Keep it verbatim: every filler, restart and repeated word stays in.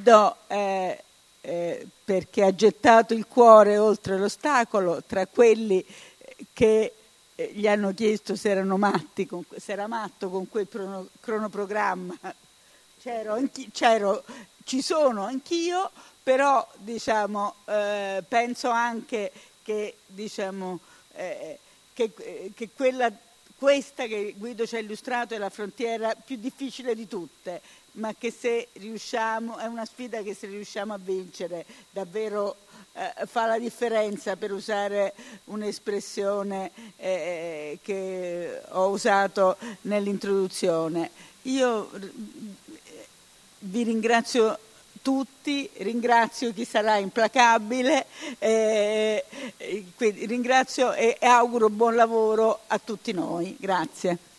Guido eh, eh, perché ha gettato il cuore oltre l'ostacolo tra quelli che eh, gli hanno chiesto se erano matti, con, se era matto con quel prono, cronoprogramma. C'ero, c'ero, ci sono anch'io, però diciamo, eh, penso anche che, diciamo, eh, che, che quella, questa che Guido ci ha illustrato è la frontiera più difficile di tutte, ma che se riusciamo, è una sfida che se riusciamo a vincere davvero eh, fa la differenza, per usare un'espressione eh, che ho usato nell'introduzione. Io vi ringrazio tutti, ringrazio chi sarà implacabile, eh, ringrazio e auguro buon lavoro a tutti noi. Grazie.